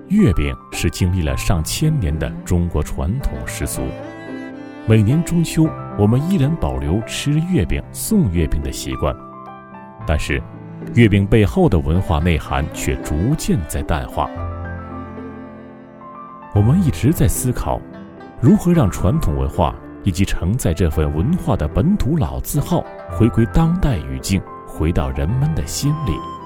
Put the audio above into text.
月饼是经历了上千年的中国传统习俗。每年中秋，我们依然保留吃月饼、送月饼的习惯，但是月饼背后的文化内涵却逐渐在淡化。我们一直在思考，如何让传统文化以及承载这份文化的本土老字号回归当代语境，回到人们的心里。